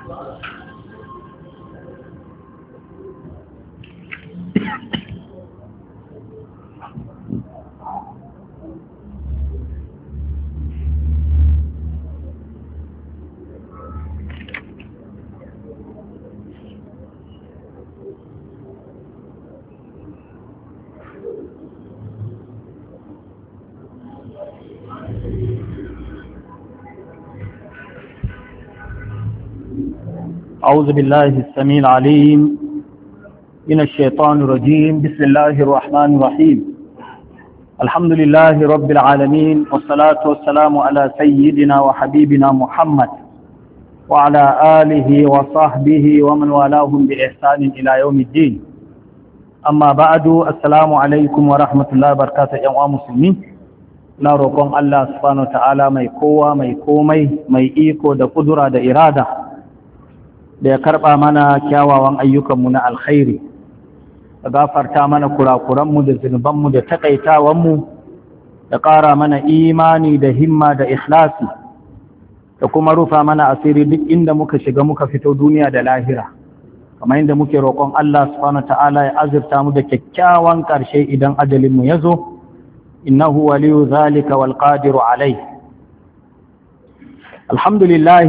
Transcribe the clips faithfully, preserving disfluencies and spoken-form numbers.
أعوذ بالله السميع العليم من الشيطان الرجيم. بسم الله الرحمن الرحيم. الحمد لله رب العالمين، والصلاة والسلام على سيدنا وحبيبنا محمد وعلى آله وصحبه ومن والاهم بإحسان إلى يوم الدين. أما بعد، السلام عليكم ورحمة الله وبركاته يا مسلمين. na roƙon Allah subhanahu wa ta'ala mai kowa mai komai mai iko da kudura da irada da ya karɓa mana kyawawan ayyukanmu na alkhairi, da gafarta mana kurakuranmu da zunubanmu da taƙaitawanmu, da ƙara mana imani da himma da ikhlasi, da kuma rufa mana asiri duk inda muka shiga muka fito duniya da lahira, kamar inda muke roƙon Allah subhanahu ta'ala ya azurta mu da kyakkyawan ƙarshe idan ajalinmu ya zo, innahu waliyu zalika wal qadiru alai. Alhamdulillah,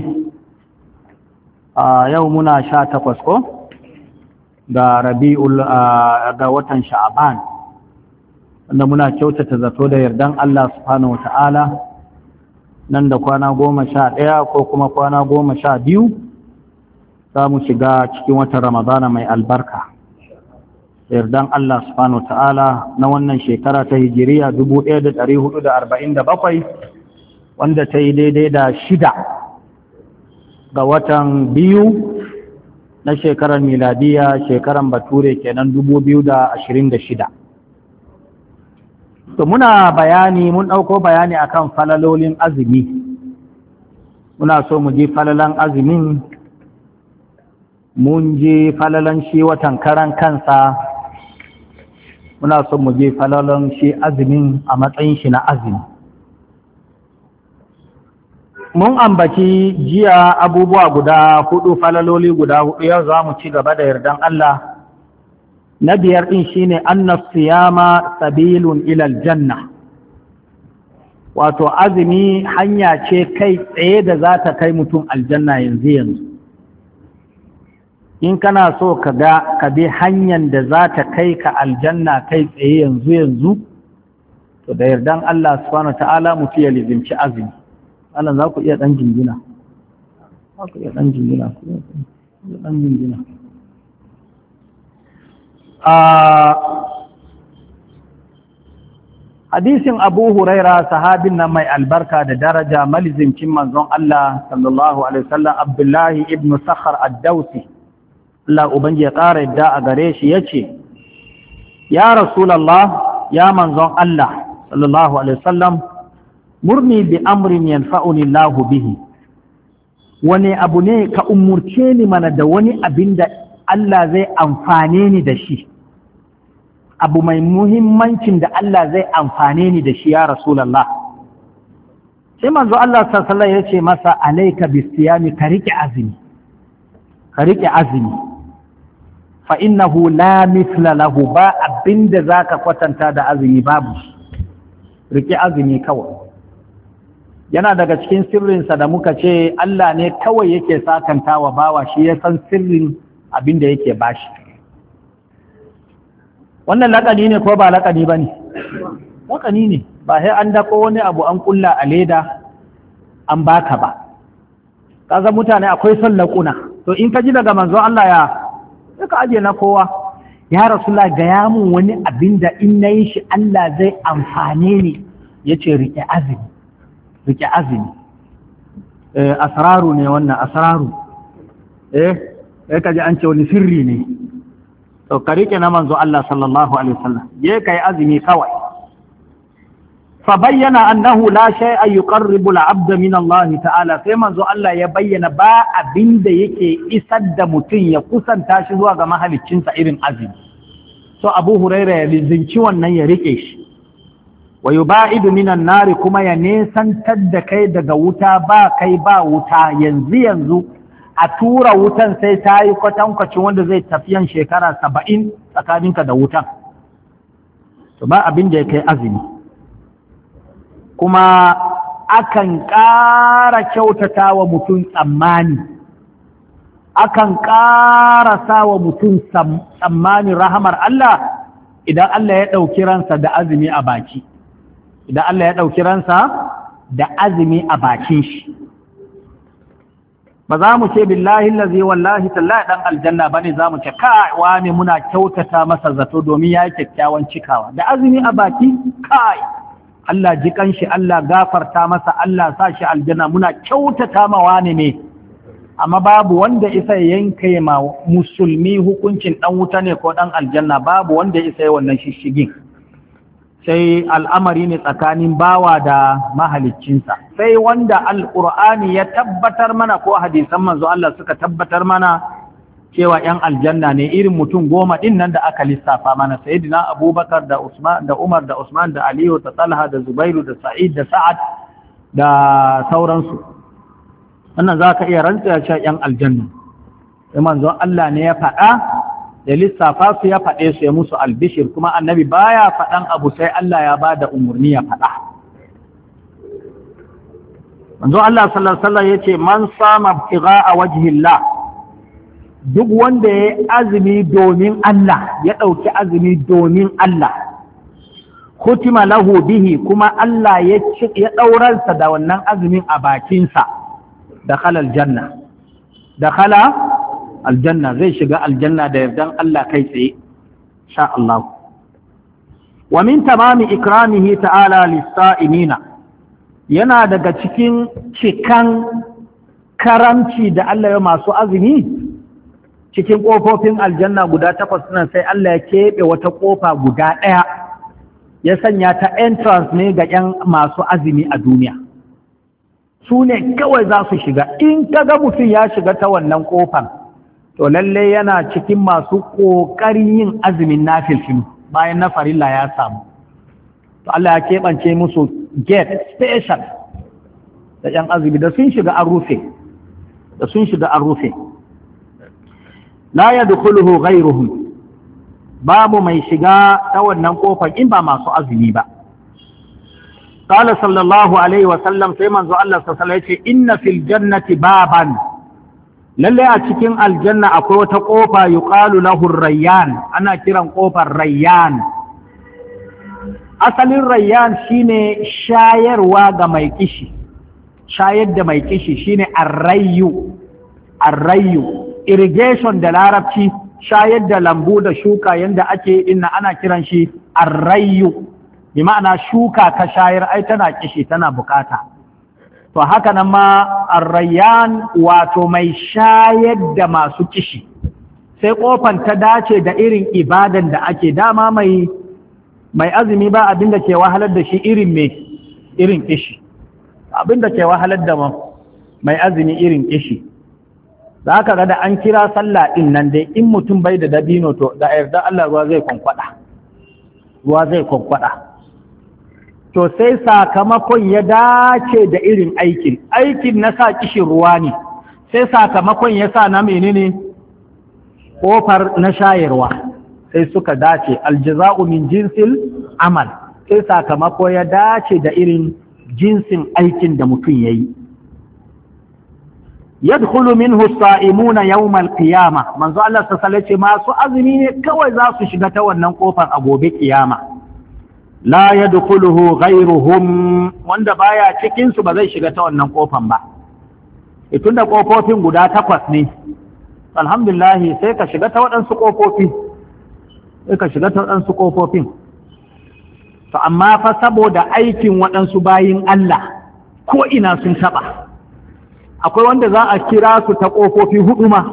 a yau muna sha takwas ko ga rabi'ul ga watan sha'aban, wanda muna kyautata zato da yardan Allah subhanahu wata'ala nan da kwana goma sha ɗaya ko kuma kwana goma sha biyu za mu shiga cikin watan ramadana mai albarka, yardan Allah subhanahu wata'ala na wannan shekara ta hijiriya dubu ɗaya da ɗari hudu da arba'in da bakwai, wanda ta yi daidai da shida ga watan biyu na shekarar miladiya, shekarar bature kenan dubu biyu da ashirin da shida. To muna bayani, mun ɗauko bayani akan falalolin azumi. Muna so mu ji falalan azumin, mun ji falalan shi watan karan kansa, muna so mu ji falalan shi azumin a matsayin shi na azumi. Mun ambaci jiya abubuwa guda hudu, falaloli guda hudu, yau za mu ci gaba da yardan Allah. Na biyar ɗin shi ne annas siyama sabilun ilal janna, wato azumi hanya ce kai tsaye da za ta kai mutum aljanna yanzu yanzu. In kana so ka ga ka bi hanyar da za ta kai ka aljanna kai tsaye yanzu yanzu, to da yardan Allah subhanahu wa ta'ala mutum ya lizimci azumi. Allah za ku iya ɗan jingina, za ku iya ɗan jingina, ku iya ɗan jingina. A hadisin Abu Huraira, sahabin nan mai albarka da daraja, malizimcin manzon Allah sallallahu Alaihi wasallam, Abdullahi ibn Sakhar ad-Dawsi, Allah Ubangi ya ƙara yadda a gare shi, ya ce, ya Rasulallah, ya manzon Allah sallallahu Alaihi wasallam, murni bi amrin yanfa'uni Allahu bihi, wani abu ne ka umurce ni mana da wani abin da Allah zai amfane ni da shi, abu mai muhimmancin da Allah zai amfane ni da shi ya Rasulallah. Sai manzo Allah sallallahu alaihi wasallam ya ce masa, alayka bisiyami, ka rike azumi, ka rike azumi, fa innahu la mithla lahu, ba abinda zaka kwatanta da azumi babu, rike azumi kawai. Yana daga cikin sirrinsa da muka ce Allah ne kawai yake sakanta wa bawa, shi ya san sirrin abin da yake bashi. Wannan laƙani ne ko ba laƙani ba ne? Laƙani ne, ba sai an dako wani abu an ƙulla a leda an baka ba. Kaga mutane akwai son laƙuna, to in ka ji daga manzon Allah ya ka aje na kowa. Ya Rasulullah, gaya mun wani abin da in na yi shi Allah zai amfane ni, ya ce riƙe azumi. Rike azumi, eh, asraru ne wannan, asraru, eh, eh kaji an ce wani sirri ne, to ka rike na manzo Allah sallallahu alaihi wasallam, je kai azumi kawai. Fa bayyana annahu la shay'a yuqarribu al-'abda min Allah ta'ala, sai manzo Allah ya bayyana ba abinda yake isar da mutum ya kusanta shi zuwa ga mahaliccinsa irin azumi. So Abu Hurairah ya zinci wannan ya rike shi. Wa yuba'idu minan nari, kuma ya nesantar da kai daga wuta, ba kai ba wuta yanzu yanzu a tura wutan sai ta yi kwatankwacin wanda zai tafiyan shekara saba'in tsakaninka da wutan. To ba abin da ya kai azumi. Kuma akan ƙara kyautata wa mutum tsammani, akan ƙara sa wa mutum tsammanin rahamar Allah idan Allah ya ɗauki ransa da azumi a baki, idan Allah ya ɗauki ransa da azumi a bakin shi. Ba za mu ce billahi lazi wallahi tallahi ɗan aljanna ba ne, za mu ce kai wani muna kyautata masa zato domin ya yi kyakkyawan cikawa da azumi a baki. Kai Allah ji kanshi, Allah gafarta masa, Allah sa shi aljanna, muna kyautata ma wani ne. Amma babu wanda isa yanke ma musulmi hukuncin ɗan wuta ne ko ɗan aljanna, babu wanda isa yi wannan shishigin. Sai al'amari ne tsakanin bawa da mahaliccinsa, sai wanda al'ur'ani ya tabbatar mana ko hadisan manzo Allah suka tabbatar mana cewa ‘yan aljanna ne, irin mutum goma ɗin nan da aka lissafa mana, Sayyidina Abubakar da Usman da Umar da Usman da Aliyu da Talha da Zubairu da Sa'id da Sa'ad da sauransu. Wannan za ka iya rantsa cewa ‘yan aljanna. Sai manzo Allah ne ya faɗa, da lissafa su ya faɗe su ya musu albishir, kuma annabi baya faɗan abu sai Allah ya ba da umarni ya faɗa. Manzo Allah sallallahu alaihi wasallam yace man sama ibtigha'a wajhillah, duk wanda ya azumi domin Allah, ya ɗauki azumi domin Allah, kutima lahu bihi, kuma Allah ya ya ɗaurarsa da wannan azumin a bakinsa, dakhala aljanna, dakhala aljanna, zai shiga aljanna da yardan Allah kai tsaye, sha Allah. Wa min tamami ikramihi ta'ala lis-sa'imina, yana daga cikin cikan karamci da Allah ya masu azumi, cikin ƙofofin aljanna guda takwas nan sai Allah ya keɓe wata ƙofa guda ɗaya, ya sanya ta entrance ne ga ‘yan masu azumi a duniya. Su ne kawai za su shiga, in ka ga mutum ya shiga ta wannan ƙofan, to lalle yana cikin masu ƙoƙarin yin azumin nafilfil bayan na farilla ya samu. To Allah ya keɓance musu gate special da ‘yan azumi, da sun shiga an rufe, da sun shiga an rufe. La yadkhuluhu ghayruhum, babu mai shiga ta wannan kofar in ba masu azumi ba. Qala sallallahu alaihi wa sallam, sai manzo Allah sallallahu alaihi wa sallam yace inna fil jannati baban, lalle a cikin aljanna akwai wata kofa yuqalu lahu rayyan, ana kiran kofar rayyan. Asalin rayyan shine shayarwa ga mai kishi, shayar da mai kishi shine arrayu, arrayu irrigation da larabci, shayar da lambu da shuka yanda ake inna ana kiran shi arrayu, bi ma'ana shuka ka shayar ai tana kishi tana bukata. To haka nan ma arrayyan wato mai shayar da masu kishi, sai kofan ta dace da irin ibadan da ake dama mai mai azumi ba abin da ke wahalar da shi irin me irin kishi, abin da ke wahalar da mai azumi irin kishi. Za ka ga da an kira sallah ɗin nan dai in mutum bai da dabino to da yarda Allah ruwa zai kwankwada, ruwa zai kwankwada. To sai sakamakon ya dace da irin aikin, aikin na sa kishin ruwa ne, sai sakamakon ya sa na menene ƙofar na shayarwa, sai suka dace, aljaza'u min jinsil amal, sai sakamako ya dace da irin jinsin aikin da mutum ya yi. Yadkhulu minhu as-sa'imuna yawm al-qiyamah, manzo Allah sallallahu alaihi wasallam masu azumi ne kawai za su shiga ta wannan kofar a gobe kiyama. La yadkhuluhu ghayruhum, wanda baya cikin su ba zai shiga ta wannan kofan ba. Itun da kofofin guda takwas ne, alhamdulillah sai ka shiga ta waɗansu kofofi, sai ka shiga ta waɗansu kofofin. To amma fa saboda aikin waɗansu bayin Allah ko ina sun taba. Akwai wanda za a kira su ta ƙofofi hudu ma,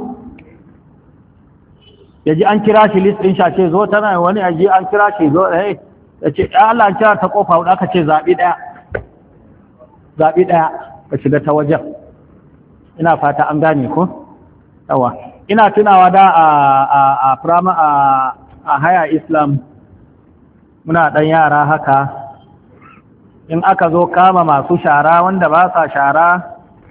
ya ji an kira shi list ɗin shace zo tana wani a ji an kira shi zo ɗaya ya ce ya Allah kira ta ƙofa hudu aka ce zaɓi ɗaya zaɓi ɗaya ka shiga ta wajen. Ina fata an gane ko? Yawa ina tunawa da a a a prama a a haya Islam muna ɗan yara haka, in aka zo kama masu shara wanda ba sa shara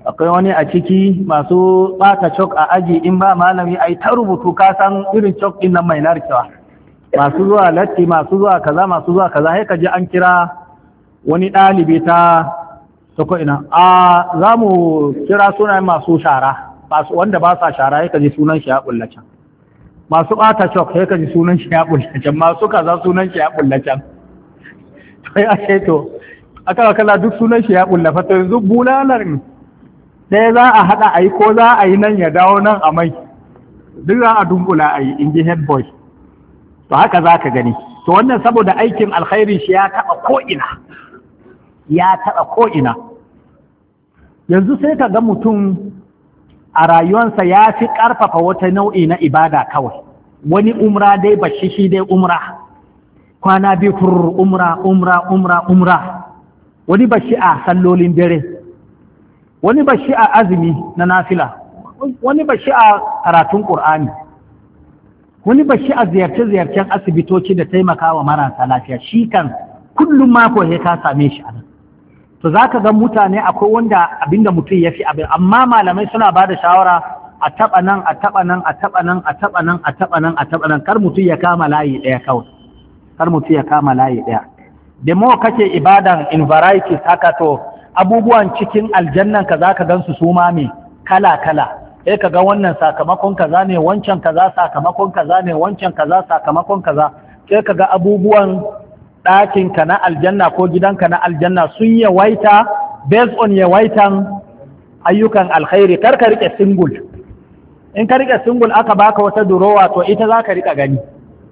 akwai wani a ciki masu ɓata cok a aji in ba malami a yi ta rubutu ka san irin cok ɗin nan mai narkewa masu zuwa latti masu zuwa kaza masu zuwa kaza sai ka ji an kira wani ɗalibi ta sako ina a za mu kira sunayen masu shara wanda ba sa shara sai ka ji sunan shi ya bulla can masu ɓata cok sai ka ji sunan shi ya bulla can masu kaza sunan shi ya bulla can sai a ce to aka kala duk sunan shi ya bulla fa to yanzu bulalar sai za a haɗa a yi ko za a yi nan ya dawo nan a mai duk za a dunkula a yi in ji head boy to haka za ka gani to wannan saboda aikin alkhairi shi ya taɓa ko'ina ya taɓa ko'ina yanzu sai ka ga mutum a rayuwansa ya fi ƙarfafa wata nau'i na ibada kawai wani umra dai bashi shi dai umra kwana biyu fur umra umra umra umra wani bashi a sallolin dare wani bashi a azumi na nafila wani bashi a karatun ƙur'ani wani bashi a ziyarce-ziyarcen asibitoci da taimakawa marasa lafiya shi kan kullum mako ya ka same shi a nan to za ka ga mutane akwai wanda abinda mutum ya fi abin amma malamai suna ba da shawara a taɓa nan a taɓa nan a taɓa nan a taɓa nan a taɓa nan a taɓa nan kar mutum ya kama layi ɗaya kawai kar mutum ya kama layi ɗaya da mawa kake ibadan in varieties haka to abubuwan cikin aljannan ka za ka gan su suma mai kala-kala sai ka ga wannan sakamakon kaza ne wancan kaza sakamakon kaza ne wancan kaza sakamakon kaza sai ka ga abubuwan ɗakinka na aljanna ko gidanka na aljanna sun yawaita based on yawaitan ayyukan alkhairi kar ka rike single in ka rike single aka baka wata durowa to ita za ka rika gani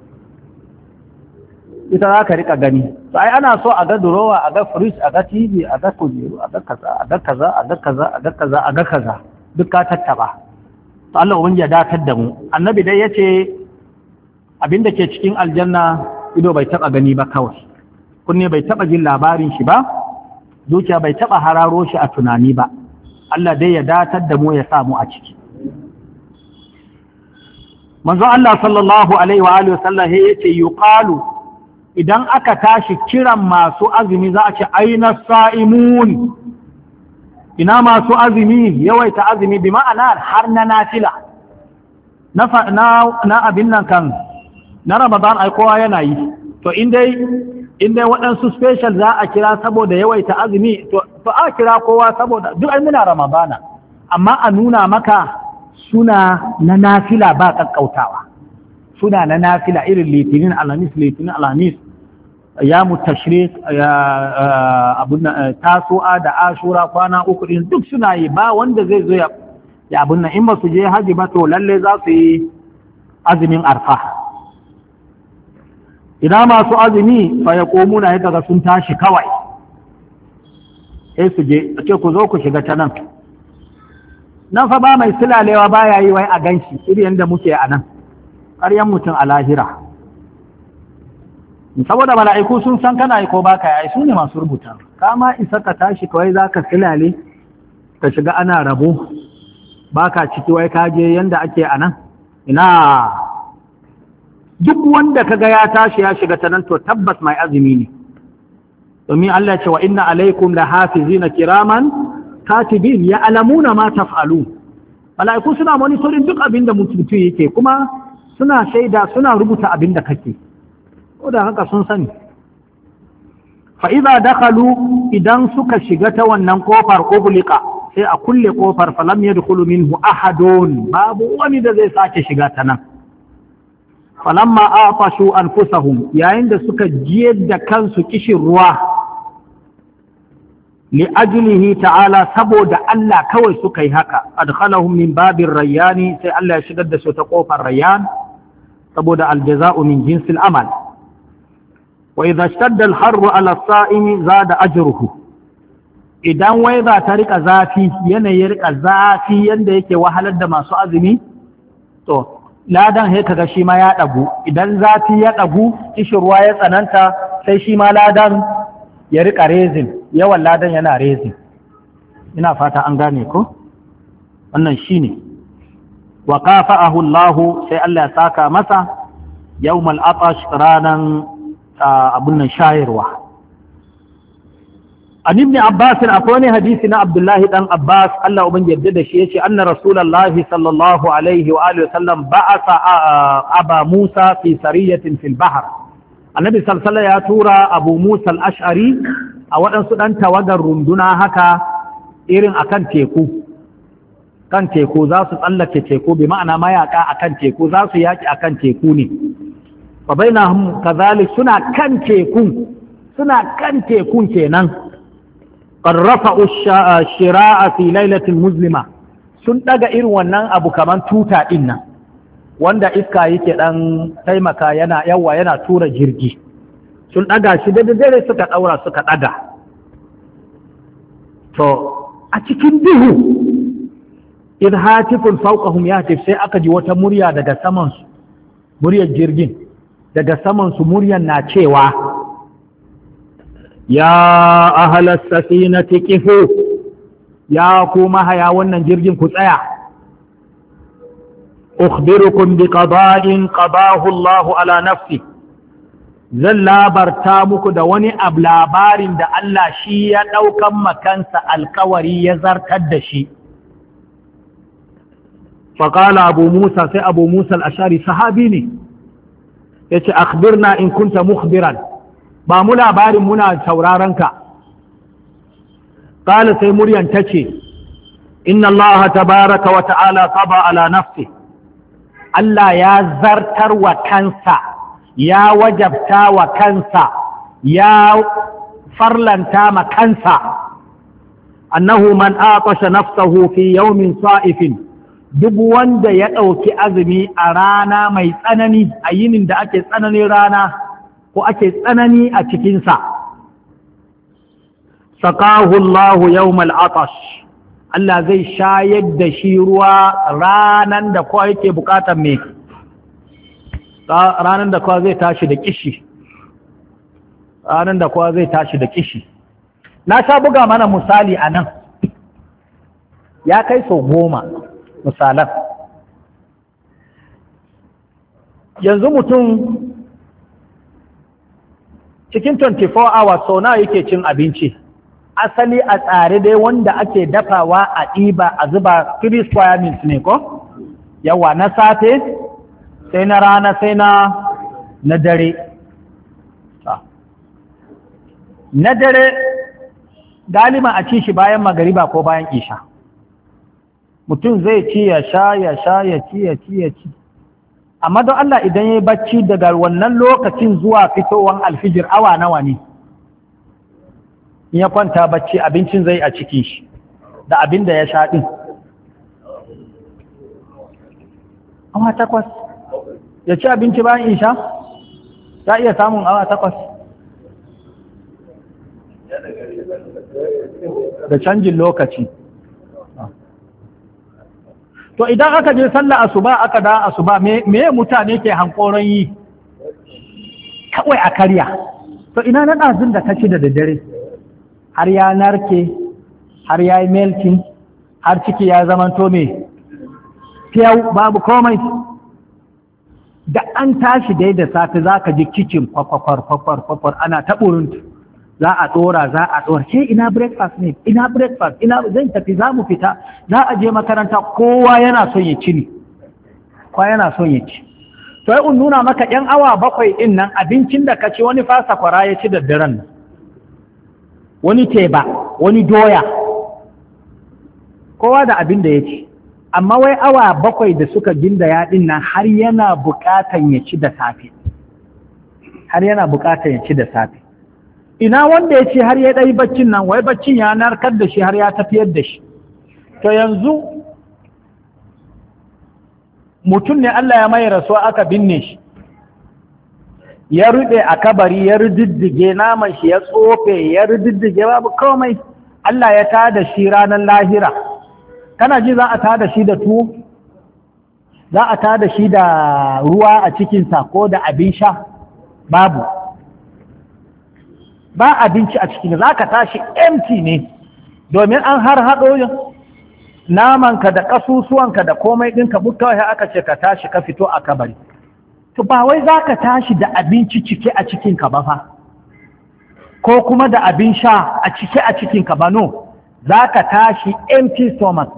ita za ka rika gani to ai ana so a ga durowa a ga fridge a ga tv a ga kujeru a ga kaza a ga kaza a ga kaza a ga kaza a ga kaza duk ka tattaba to Allah ubangiji ya datar da mu annabi dai yace abinda ke cikin aljanna ido bai taba gani ba kawai kunne bai taba jin labarin shi ba zuciya bai taba hararo shi a tunani ba Allah dai ya datar da mu ya samu a ciki manzo Allah sallallahu alaihi wa alihi wasallam yace yuqalu idan aka tashi kiran masu azumi za a ce aina sa'imun ina masu azumi yawaita azumi bi ma'ana har na nafila na na abin nan kan na Ramadan ai kowa yana yi to indai indai waɗansu special za a kira saboda yawaita azumi to to a kira kowa saboda duk ai muna Ramadana amma a nuna maka suna na nafila ba kakkautawa suna na nafila irin litinin alhamis litinin alhamis ya mutashrik ya abun tasu'a da ashura kwana uku din duk suna yi ba wanda zai zo ya abun nan in ba su je haji ba to lalle za su yi azumin arfa idan masu azumi fa ya komu na yadda sun tashi kawai sai su je a ce ku zo ku shiga ta nan nan fa ba mai silalewa ba ya yi wai a ganshi iri yadda muke a nan ƙaryan mutum a lahira saboda mala'iku sun san kana yi ko ba ka yi su ne masu rubuta kama isa ka tashi kawai za ka silale ka shiga ana rabo ba ka ciki wai ka je yadda ake a nan ina duk wanda kaga ya tashi ya shiga ta nan to tabbas mai azumi ne domin Allah ya ce wa inna alaikum la hafizina kiraman katibin ya alamuna ma taf'alu mala'iku suna monitoring duk abin da mutum yake kuma suna shaida suna rubuta abin da kake ko da haka sun sani fa idza dakhalu idan suka shiga ta wannan kofar ubliqa sai a kulle kofar falam yadkhulu minhu ahadun babu wani da zai sake shiga ta nan falamma atashu anfusahum yayin da suka jiyar da kansu kishin ruwa li ajlihi ta'ala saboda Allah kawai suka yi haka adkhalahum min babir rayyani sai Allah ya shigar da su ta kofar rayyan saboda aljaza'u min jinsil amal wa idha ishtadda al-harru ala as-sa'imi zada ajruhu idan wai za ta rika zafi yanayi rika zafi yanda yake wahalar da masu azumi to ladan sai kaga shi ma ya dagu idan zafi ya dagu kishirwa ya tsananta sai shi ma ladan ya rika rezin yawan ladan yana rezin ina fata an gane ko wannan shine wa qafa'ahu Allah sai Allah ya saka masa yawmal atash ranan abun nan shayarwa an ibn Abbas akwai wani hadisi na Abdullahi dan Abbas Allah uban yarda da shi yace anna rasulullahi sallallahu alaihi wa alihi wasallam ba'atha aba Musa fi sariyatin fil bahr annabi sallallahu ya tura Abu Musa al-Ash'ari a waɗansu ɗan tawagar runduna haka irin akan teku kan teku za su tsallake teku bi ma'ana mayaka akan teku za su yaki akan teku ne fa bainahum kadhalik suna kan tekun suna kan tekun kenan qarrafa ash-shira'a fi lailatin muslima sun daga irin wannan abu kaman tuta din nan wanda iska yake dan taimaka yana yawa yana tura jirgi sun daga shi da dare suka daura suka daga to a cikin duhu idh hatifun fawqahum yatif sai aka ji wata murya daga saman su muryar jirgin daga saman su muryar na cewa ya ahalas safinati qifu ya kuma haya wannan jirgin ku tsaya ukhbirukum bi qada'in qadahu Allah ala nafsi zan labarta muku da wani abu labarin da Allah shi ya daukan makansa alkawari ya zartar da shi faqala abu Musa sai abu Musa al-Ash'ari sahabi ne yace akhbirna in kunta mukhbiran ba mu labarin muna sauraron ka qala sai muryan tace inna Allah tabaaraka wa ta'ala qada ala nafsi Allah ya zartar wa kansa ya wajabta wa kansa ya farlanta ma kansa annahu man atasha nafsahu fi yawmin sa'ifin duk wanda ya ɗauki azumi a rana mai tsanani a yinin da ake tsananin rana ko ake tsanani a cikinsa saqahu Allahu yawmal atash Allah zai shayar da shi ruwa ranan da kowa yake bukatar me ranan da kowa zai tashi da kishi ranan da kowa zai tashi da kishi na sha buga mana misali a nan ya kai sau goma misalan yanzu mutum cikin twenty-four hours sau nawa yake cin abinci asali a tsare dai wanda ake dafawa a ɗiba a zuba three square meals ne ko yawa na safe sai na rana sai na na dare na dare galima a ci shi bayan magariba ko bayan isha mutum zai ci ya sha ya sha ya ci ya ci ya ci amma don Allah idan ya yi bacci daga wannan lokacin zuwa fitowar alfijir awa nawa ne in ya kwanta bacci abincin zai a cikin shi da abin da ya sha ɗin awa takwas ya ci abinci bayan isha za iya samun awa takwas da canjin lokaci to idan aka je sallah asuba aka da asuba me mutane ke hankoron yi kawai a karya to ina na ɗazun da kaci da daddare har ya narke har ya yi melting har ciki ya zamanto me fiyau babu komai da an tashi dai da safe za ka ji kicin kwakwar kwakwar kwakwar ana taɓurinta za a ɗora za a ɗora ke ina breakfast ne ina breakfast ina zan tafi za mu fita za a je makaranta kowa yana son ya ci ne kowa yana son ya ci to yi nuna maka yan awa bakwai ɗin nan abincin da ka ci wani fasa kwara ya ci da daren wani teba wani doya kowa da abin da ya ci amma wai awa bakwai da suka ginda yaɗin nan har yana buƙatan ya ci da safe har yana buƙatan ya ci da safe ina wanda ya ce har ya ɗai baccin nan wai baccin ya narkar da shi har ya tafiyar da shi to yanzu mutum ne Allah ya mai rasuwa aka binne shi ya ruɗe a kabari ya riddige naman shi ya tsofe ya riddige babu komai Allah ya tada shi ranar lahira kana ji za a tada shi da tuwo za a tada shi da ruwa a cikinsa ko da abin sha babu ba abinci a cikin za ka tashi empty ne domin an har haɗo namanka da ƙasusuwanka da komai ɗinka kawai aka ce ka tashi ka fito a kabari to ba wai za ka tashi da abinci cike a cikinka ba fa ko kuma da abin sha a cike a cikinka ba no, za ka tashi empty stomach.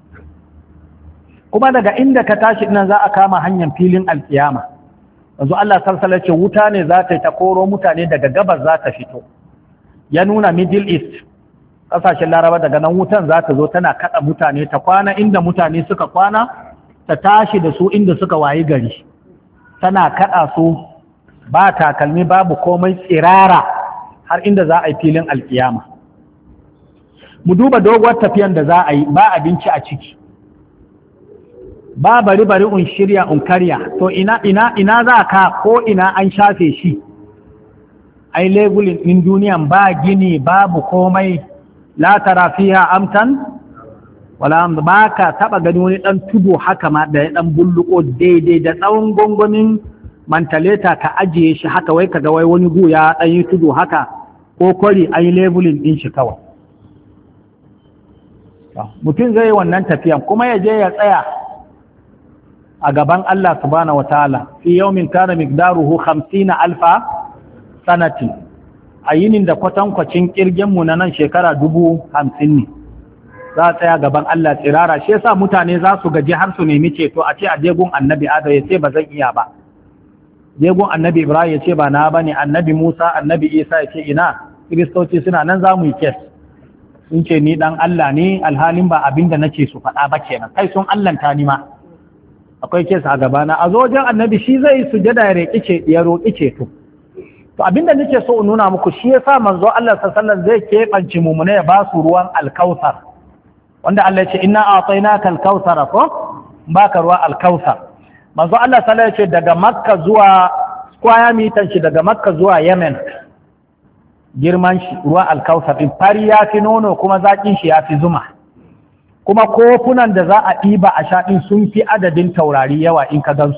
Kuma daga inda ka tashi nan za a kama hanyar filin alkiyama. Yanzu Allah sarsala ce wuta ne za ta yi ta koro mutane daga gabas za ta fito. Ya nuna Middle East, ƙasashen Laraba daga nan wutan za ta zo tana kaɗa mutane ta kwana inda mutane suka kwana, ta tashi da su inda suka wayi gari. Tana kaɗa su ba takalmi babu komai tsirara har inda za a yi filin alkiyama. Mu duba doguwar tafiyan da za a yi ba abinci a ciki. Ba bari bari un shirya un karya, to ina ina ina za ka ko ina an shafe shi. Ai labelin ɗin duniyan ba gini babu komai, la tara fiha amtan wala ba ka taba gani wani dan tudu haka ma da ya dan bulluko daidai da tsawon gongomin mantaleta ka ajiye shi haka wai kaga wai wani gu ya dan yi tudu haka ko kwari ai labelin din shi kawai. Mutum zai wannan tafiyan kuma ya je ya tsaya a gaban Allah subhanahu wataala fi yawmin kana miqdaruhu khamsina alfa sanati, a yinin da kwatankwacin kirgin mu na nan shekara dubu hamsin ne za a tsaya gaban Allah tsirara. Shi yasa mutane za su gaji har su nemi ceto, a ce a jegun annabi Adam ya ce ba zan iya ba, jegun annabi Ibrahim ya ce ba na bane, annabi Musa annabi Isa ya ce ina, kiristoci suna nan za mu yi kes, sun ce ni dan Allah ne alhalin ba abin da nace su faɗa ba kenan, kai sun allanta ni ma, akwai kes a gabana. A zo wajen annabi shi zai sujada ya roƙi ce ya roƙi ceto. To abinda nake so in nuna muku shi yasa manzo Allah sallallahu alaihi wasallam zai keɓance mumune ya ba su ruwan alkausar, wanda Allah ya ce inna a'tainaka alkausara ko baka ruwa alkausar. Manzo Allah sallallahu alaihi wasallam ya ce daga Makka zuwa square meter shi daga Makka zuwa Yemen girman shi ruwa alkausar din fari ya fi nono kuma zakin shi ya fi zuma, kuma kofunan da za a ɗiba a sha din sun fi adadin taurari yawa in ka gansu.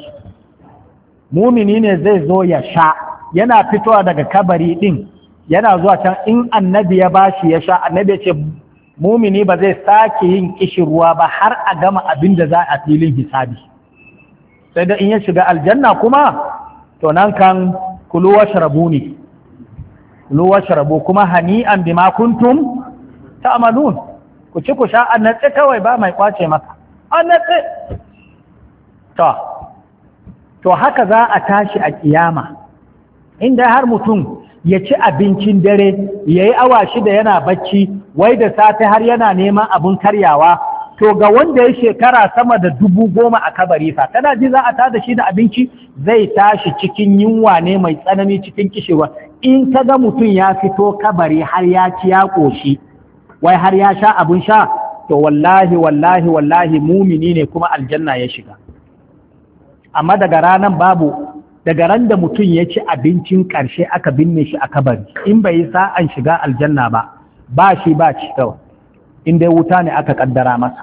Mumini ne zai zo ya sha, yana fitowa daga kabari din yana zuwa can, in annabi ya bashi ya sha, annabi ya ce mumini ba zai sake yin kishin ruwa ba har a gama abin da za a filin hisabi. Sai da in ya shiga aljanna kuma to nan kan kulu washrabu ne, kulu washrabu kuma hani'an bima kuntum ta'malun, ku ci ku sha annatse kawai ba mai kwace maka annatse. to to haka za a tashi a kiyama, inda har mutum ya ci abincin dare ya yi awa shida yana bacci, wai da safe har yana neman abin karyawa, to ga wanda ya shekara sama da dubu goma a kabari fa kana ji za a tada shi da abinci, zai tashi cikin yunwa ne mai tsanani cikin kishewa. In ka ga mutum ya fito kabari har ya ci ya ƙoshi, wai har ya sha abin sha, to wallahi wallahi wallahi mumini ne kuma aljanna ya shiga. Amma daga ranan babu, daga ran da mutum ya ci abincin ƙarshe aka binne shi a kabari, in bai yi sa'an shiga aljanna ba, ba shi ba ci kawai, in dai wuta ne aka ƙaddara masa.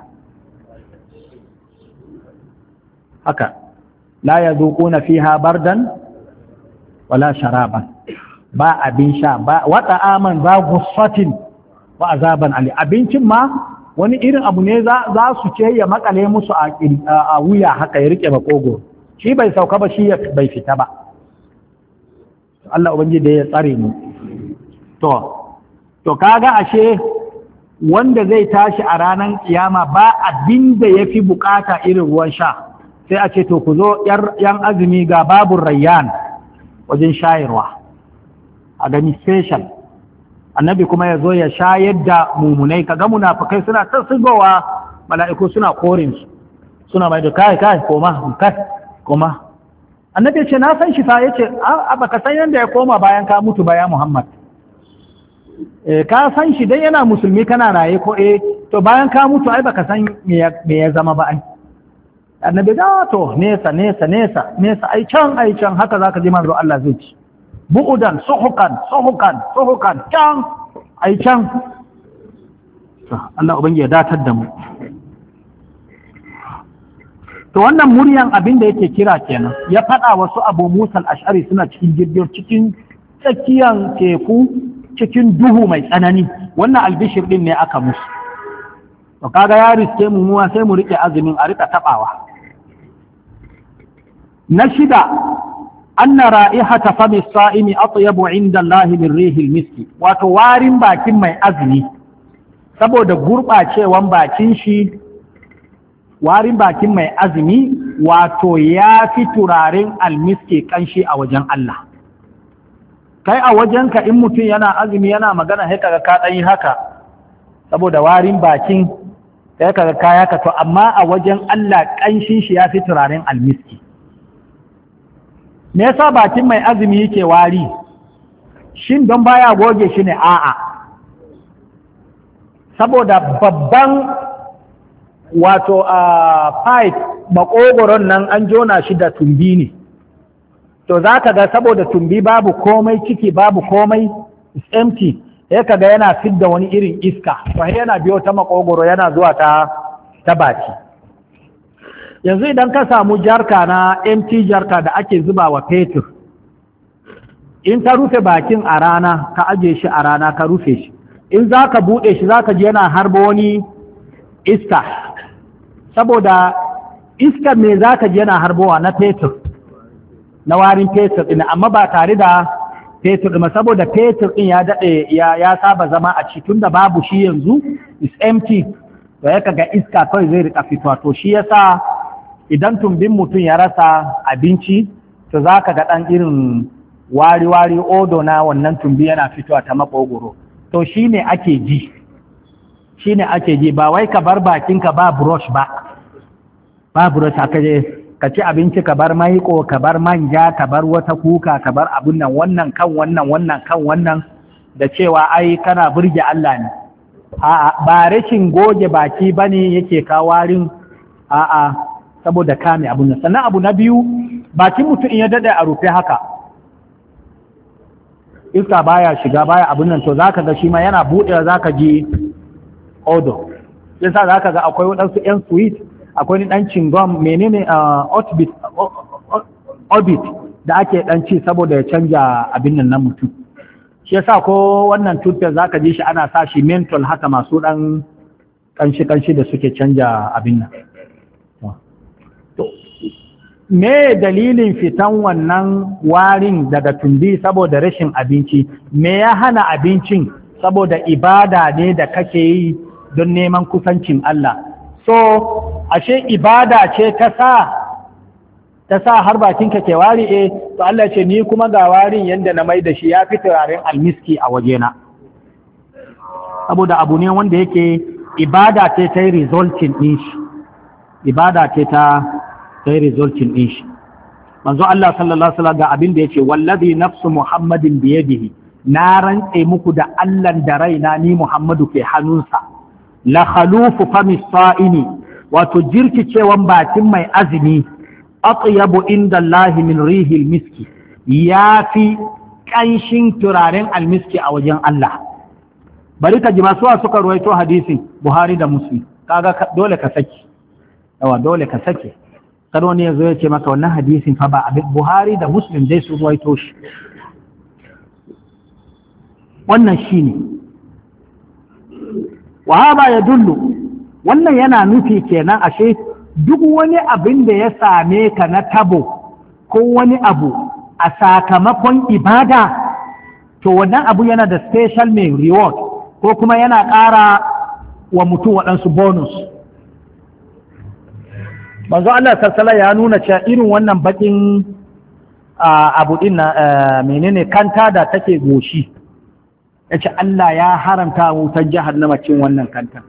Haka, la ya zuƙuna fiha bardan wala sharaban, ba abin sha, ba wata aman za gusfatin wa azaban ali. Abincin ma wani irin abu ne za su ce ya makale musu a wuya haka ya riƙe makogo. Shi bai sauka ba, shi bai fita ba. Allah ubangiji da ya tsare mu. To, to kaga ashe wanda zai tashi a ranar kiyama ba abin da ya fi bukata irin ruwan sha, sai a ce to ku zo yan azumi ga babun rayyan wajen shayarwa a gani special. Annabi kuma ya zo ya shayar da mumunai, kaga munafikai suna ta sigowa, mala'iku suna korin su, suna mai da kai kai koma kai koma. Annabi ce na san shi fa, yace a baka san yanda ya koma bayan ka mutu ba ya Muhammad. Eh ka san shi dai yana musulmi kana raye ko eh, to bayan ka mutu ai baka san me ya zama ba ai. Annabi da to nesa nesa nesa nesa ai can ai can, haka zaka ji manzo Allah zai ci bu'udan suhukan suhukan suhukan can ai can. Allah ubangi ya datar da mu. To wannan muryan abin da yake kira kenan, ya faɗa wasu Abu Musa al-Ash'ari suna cikin jirgin cikin tsakiyan teku cikin duhu mai tsanani, wannan albishir din ne aka musu. To kaga ya riske mu muwa sai mu rike azumin a rika tabawa. Na shida anna ra'ihata fami as-sa'imi atyabu 'inda Allah min rihil miski, wato warin bakin mai azumi saboda gurbacewan bakin shi, warin bakin mai azumi wato ya fi turaren almiski kanshi a wajen Allah. Kai a wajenka in mutum yana azumi yana magana sai kaga ka ɗan yi haka saboda warin bakin sai kaga kaya ka to, amma a wajen Allah kanshin shi ya fi turaren almiski. Me yasa bakin mai azumi yake wari? Shin don baya goge shi ne? A'a, saboda babban wato a pipe makogoron nan an jona shi da tumbi ne, to za ka ga saboda tumbi babu komai ciki babu komai, is empty, ya ka ga yana fidda wani irin iska, to yana biyo ta makogoro yana zuwa ta ta baki. Yanzu idan ka samu jarka na empty jarka da ake zuba wa fetur, in ta rufe bakin a rana ka aje shi a rana ka rufe shi, in za ka buɗe shi za ka ji yana harba wani iska, saboda iska me za ka ji yana harbowa na fetur, na warin fetur ɗin, amma ba tare da fetur ɗin, saboda fetur ɗin ya daɗe ya saba zama a cikin da babu shi yanzu, is empty, to ya kaga iska kawai zai rika fitowa. To shi yasa idan tumbin mutum ya rasa abinci, to za ka ga ɗan irin wari-wari odo na wannan tumbi yana fitowa ta makogoro, to shi ne ake ji, shi ne ake ji, ba wai ka bar bakinka ba brush ba, ba brush aka je ka ci abinci ka bar maiko, ka bar manja, ka bar wata kuka, ka bar abun nan, wannan kan wannan, wannan kan wannan, da cewa ai kana burge Allah ne. A'a, ba rashin goge baki bane yake kawarin, a'a, saboda kame abun nan. Sannan abu na biyu, bakin mutum in ya dade a rufe haka, iska baya shiga baya abun nan, to zaka ga shi ma yana buɗewa zaka ji odo. Yasa zaka ga akwai waɗansu ƴan sweet, akwai ni ɗan cingom menene orbit orbit da ake ɗan ci saboda ya canja abin nan na mutum. Shi yasa ko wannan tutar zaka ji shi ana sa shi menthol haka masu ɗan kanshi-kanshi da suke canja abin nan. Me dalilin fitan wannan warin daga tumbi saboda rashin abinci? Me ya hana abincin? Saboda ibada ne da kake yi don neman kusancin Allah. So, ashe ibada ce ta sa ta sa har bakinka ke wari, eh, to Allah ce ni kuma ga warin yanda na mai da shi ya fi turaren almiski a wajena. Saboda abu ne wanda yake ibada ce ta yi resulting din shi. Ibada ce ta ta yi resulting din shi. Manzo Allah sallallahu alaihi wasallam ga abin da yake wallazi nafsu Muhammadin biyadihi, na rantse muku da Allah da raina ni Muhammadu ke hannunsa. La khalufu fami sa'ini, wato jirkicewan bakin mai azumi, atyabu inda Allah min rihil miski, ya fi ƙanshin turaren almiski a wajen Allah. Bari ka ji masu suka ruwaito hadisin Buhari da Muslim, kaga dole ka saki, yawa dole ka sake. Kada wani ya zo ya ce maka wannan hadisin fa ba abin Buhari da Muslim dai su ruwaito shi. Wannan shi ne. Wahaba ya dullu, wannan yana nufi kenan ashe duk wani abin da ya same ka na tabo ko wani abu a sakamakon ibada, to wannan abu yana da special mai reward ko kuma yana ƙara wa mutum waɗansu bonus. Manzo Allah sassala ya nuna cewa irin wannan baƙin abu ɗin na menene kanta da take goshi, ya ce Allah ya haramta wutar jahannama cin wannan kanta.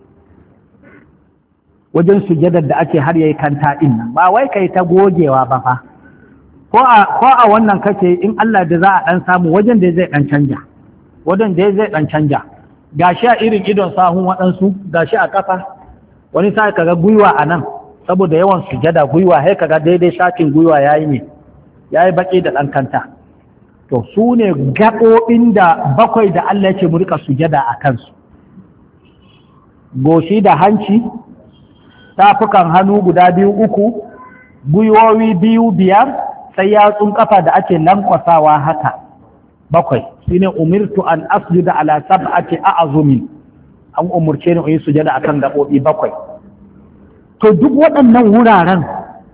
Wajen sujadar da ake har yayi kanta ɗin nan, ba wai kai ta gogewa ba fa. Ko a wannan kake in Allah da za a ɗan samu wajen da zai ɗan canja, wajen da zai ɗan canja. Gashi a irin idon sahun waɗansu, gashi a ƙafa, wani sa kaga gwiwa a nan, saboda yawan sujada gwiwa, sai kaga daidai shakin gwiwa yayi ne, yayi baki da ɗan kanta. To su ne gaɓoɓin da bakwai da Allah yake mu rika sujada a kansu. Goshi da hanci, tafukan hannu guda biyu uku, gwiwowi biyu biyar, sai yatsun kafa da ake lankwasawa haka bakwai. Shine umirtu an asjuda ala sab'ati a'zumin, an umurce ni in yi sujada akan gaɓoɓi bakwai. To duk waɗannan wuraren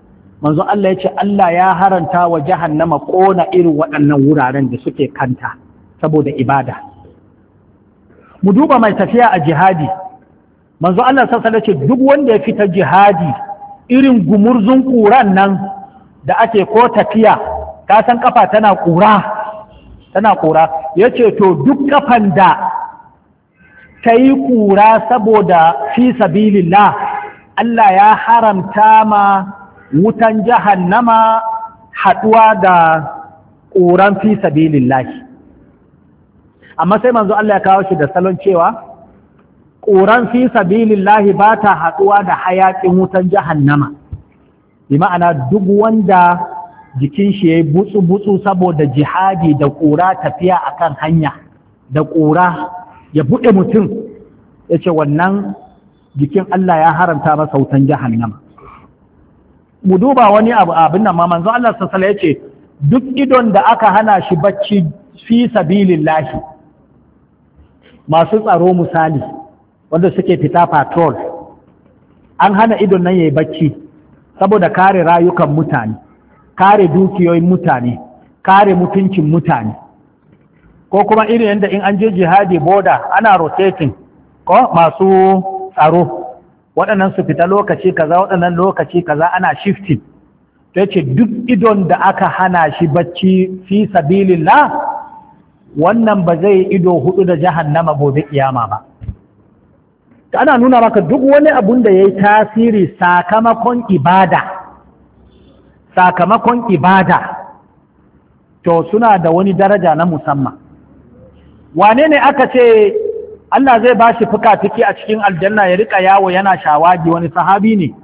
manzo Allah ya ce Allah ya haranta wa jahannama ƙona irin waɗannan wuraren da suke kanta saboda ibada. Mu duba mai tafiya a jihadi, manzo Allah sassa ce duk wanda ya fita jihadi irin gumurzun ƙuran nan da ake ko tafiya, ka san kafa tana ƙura, tana ƙura, ya ce to duk kafan da ta yi ƙura saboda fi sabilillah, Allah ya haramta ma wutan jahannama haɗuwa da ƙuran fi sabilillahi. Amma sai manzo Allah ya kawo shi da salon cewa ƙuran fi sabilillahi ba ta haɗuwa da hayaƙin wutan jahannama, bi ma'ana duk wanda jikin shi ya yi butsu-butsu saboda jihadi da ƙura tafiya akan hanya da ƙura ya buɗe mutum, ya ce wannan jikin Allah ya haramta masa wutan jahannama. Mu duba wani abu abin nan ma manzo Allah sassala ya ce duk idon da aka hana shi bacci fi sabilillahi, masu tsaro misali wanda suke fita patrol, an hana idon nan ya yi bacci saboda kare rayukan mutane, kare dukiyoyin mutane, kare mutuncin mutane, ko kuma irin yadda in an je jihadi boda ana rotating ko masu tsaro, waɗannan su fita lokaci kaza waɗannan lokaci kaza ana shifting. Ta ce duk idon da aka hana shi bacci fi sabilillah, wannan ba zai ido hudu da jahannama gobe kiyama ba. Ana nuna maka duk wani abun da ya yi tasiri sakamakon ibada, sakamakon ibada, to suna da wani daraja na musamman. Wane ne aka ce Allah zai ba shi fuka-fiki a cikin aljanna ya rika yawo yana shawagi, wani sahabi ne?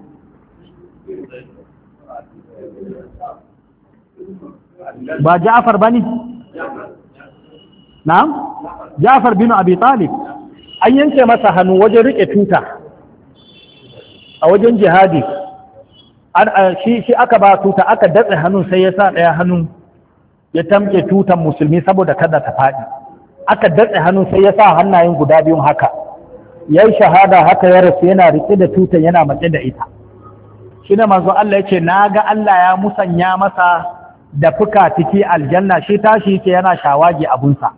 Ba Ja'far ba ne? Na'am? Ja'far bin Abi Talib. An yanke masa hannu wajen rike tuta a wajen jihadi. Shi shi aka ba tuta, aka datse hannun sai ya sa ɗaya hannun ya tamke tutan musulmi saboda kada ta faɗi. Aka datse hannun sai ya sa hannayen guda biyun haka, ya yi shahada haka ya rasu yana riƙe da tutan yana matse da ita. Shi ne manzo Allah ya ce na ga Allah ya musanya masa da fuka tiki aljanna, shi tashi yake yana shawagi abunsa.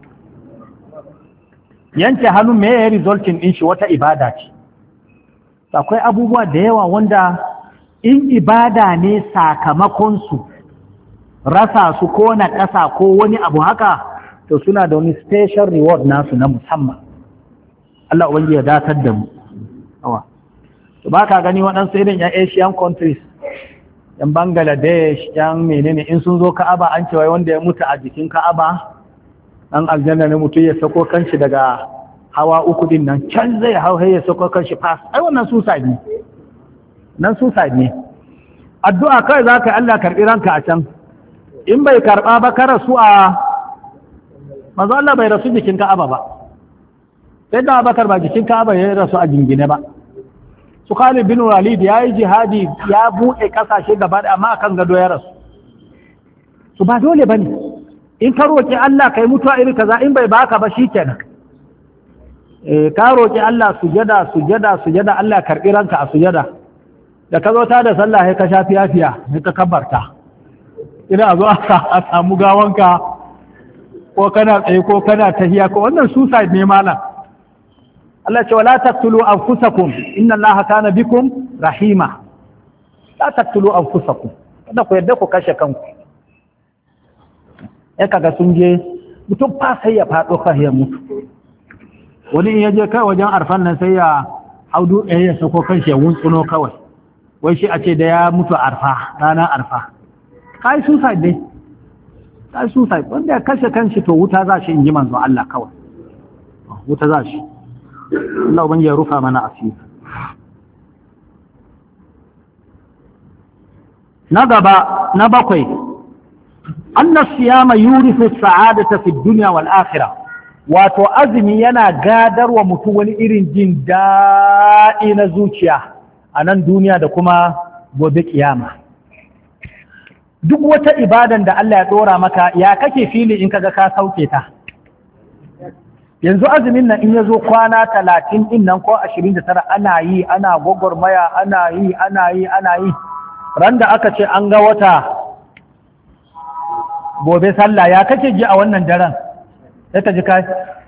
Yanke hannun me ya resultin ɗin shi wata ibada ce. Akwai abubuwa da yawa wanda in ibada ne sakamakonsu rasa su ko na ƙasa ko wani abu haka, to suna da wani special reward nasu na musamman. Allah ubangi ya datar da mu. Awa. To ba ka gani waɗansu irin yan Asian countries, yan Bangladesh, yan menene in sun zo Ka'aba an cewa wanda ya mutu a jikin Ka'aba dan aljanna ne mutum ya sako kanshi daga hawa uku din nan can zai hau ya sako kanshi fas. Ai wannan suicide ne. Nan suicide ne. Addu'a kai za ka Allah karɓi ranka a can. In bai karɓa ba ka rasu a manzo Allah bai rasu jikin Ka'aba ba. Sai da Abubakar ba jikin Ka'aba ya rasu a jingine ba. Su Khalid bin Walid ya yi jihadi ya buɗe ƙasashe gaba da amma akan gado ya rasu. Su ba dole bane. In ka roƙi Allah kai mutuwa iri kaza in bai baka ba shikenan. Eh ka roƙi Allah sujada sujada sujada Allah karɓi ranka a sujada. Da ka zo ta da sallah sai ka sha fiya sai ka kabbarta. Ina zo a samu gawanka ko kana tsaye ko kana tahiya ko wannan suicide ne malam. Allah ce wala taqtulu anfusakum inna Allaha kana bikum rahima. La taqtulu anfusakum. Kada ku yadda ku kashe kanku. Ya kaga sun je mutum fa sai ya faɗo ka ya mutu. Wani in ya je kai wajen arfan nan sai ya haudu ɗaya ya sako kanshi ya wuntsuno kawai. Wai shi a ce da ya mutu arfa ranar arfa. Kai suicide dai. Kai suicide wanda ya kashe kanshi to wuta za shi in ji manzo Allah kawai. Wuta za shi. Allah ubangi ya rufa mana asiri. Na gaba na bakwai anna siyama yurisu sa'adata fi dunya wal akhirah, wato azumi yana gadarwa mutum wani irin jin daɗi na zuciya a nan duniya da kuma gobe kiyama. Duk wata ibadan da Allah ya dora maka ya kake fili in kaga ka sauke ta. Yanzu azumin nan in yazo kwana talatin din nan ko ashirin da tara ana yi ana gwagwarmaya ana yi ana yi ana yi ran da aka ce an ga wata gobe sallah ya kake ji a wannan daren sai ka ji ka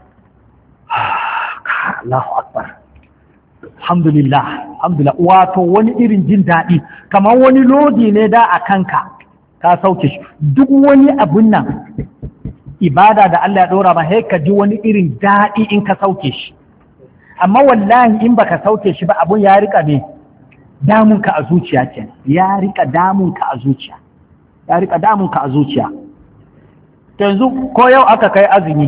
Allahu akbar alhamdulillah alhamdulillah wato wani irin jin daɗi kamar wani lodi ne da a kanka ka sauke shi duk wani abun nan ibada da Allah ya ɗora ma sai ka ji wani irin daɗi in ka sauke shi amma wallahi in baka sauke shi ba abun ya rika ne damunka a zuciya ce ya rika damunka a zuciya ya rika damunka a zuciya to yanzu ko yau aka kai azumi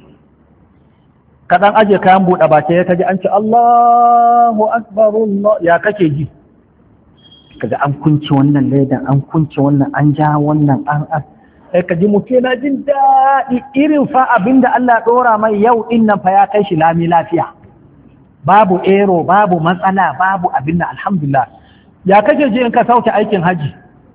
ka dan aje kayan buɗe baki ya kaji an ce Allahu akbar Allah ya kake ji kaga an kunce wannan laidan an kunce wannan an ja wannan an an sai ka ji mutum yana jin daɗi irin fa abinda Allah ɗora mai yau din nan fa ya kai shi lami lafiya babu ero babu matsala babu abin da alhamdulillah ya kake ji in ka sauke aikin haji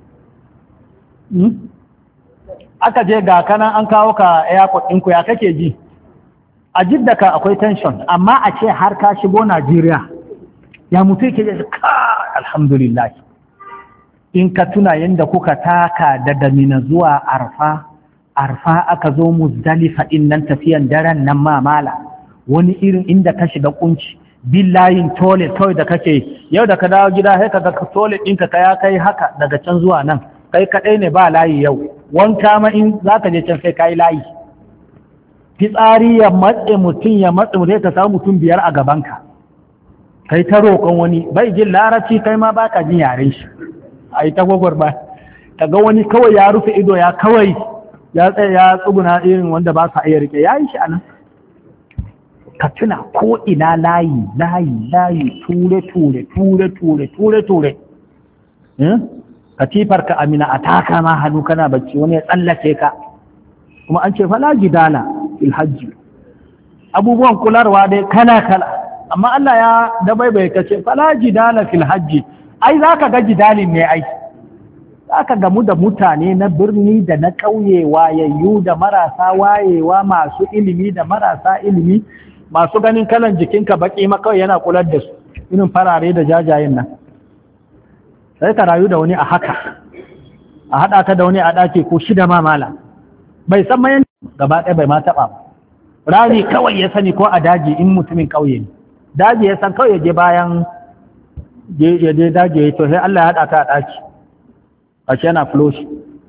aka je ga kanan an kawo ka airport ɗinku ya kake ji a jidda ka akwai tension amma a ce har ka shigo Najeriya ya mutu yake ji ka alhamdulillah in ka tuna yadda kuka taka daga Mina zuwa Arfa Arfa aka zo Muzdalifa din nan tafiyan daren nan mamala wani irin inda ka shiga kunci bin layin toilet kawai da kake yau da ka dawo gida sai ka ga toilet ɗinka ka ya kai haka daga can zuwa nan kai kaɗai ne ba layi yau wanka ma in za ka je can sai ka yi layi fitsari ya matse mutum ya matse mutum ka samu mutum biyar a gabanka kai ta roƙon wani bai jin larabci kai ma baka jin yaren shi a yi ta gwagwarba ka ga wani kawai ya rufe ido ya kawai ya tsaye ya tsuguna irin wanda ba sa iya rike ya yi shi a nan ka tuna ko ina layi layi layi ture ture ture ture ture ture katifar ka amina a taka ma hannu kana bacci wani ya tsallake ka kuma an ce fala jidala fil hajji abubuwan kularwa dai kala kala amma Allah ya dabaibai ka ce fala jidala fil hajji ai zaka ga jidalin ne ai zaka gamu da mutane na birni da na ƙauye wayayyu da marasa wayewa masu ilimi da marasa ilimi masu ganin kalan jikinka baki makawai yana kular da su irin farare da jajayen nan sai ka rayu da wani a haka a haɗa ka da wani a ɗaki ko shida ma mala bai san mayan gaba ɗaya bai ma taɓa rani kawai ya sani ko a daji in mutumin ƙauye ne daji ya san kawai ya je bayan ya je daji ya to sai Allah ya haɗa ka a ɗaki a shi yana floshi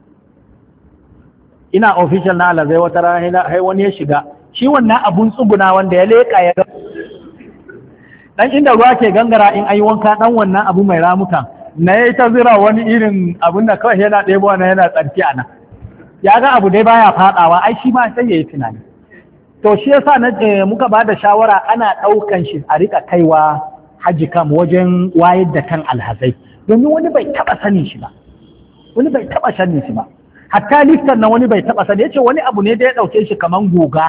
ina official na Allah zai wata rana sai wani ya shiga shi wannan abun tsuguna wanda ya leƙa ya ga dan inda ruwa ke gangara in ayi wanka dan wannan abu mai ramuka na yayi ta zira wani irin abun da kawai yana ɗebo na yana tsarki a nan ya ga abu dai baya fadawa ai shi ma sai yayi tunani to shi yasa na muka ba da shawara ana ɗaukan shi a rika kaiwa haji kam wajen wayar da kan alhazai domin wani bai taba sanin shi ba wani bai taba sanin shi ba hatta liftar na wani bai taba sani yace wani abu ne da ya dauke shi kaman goga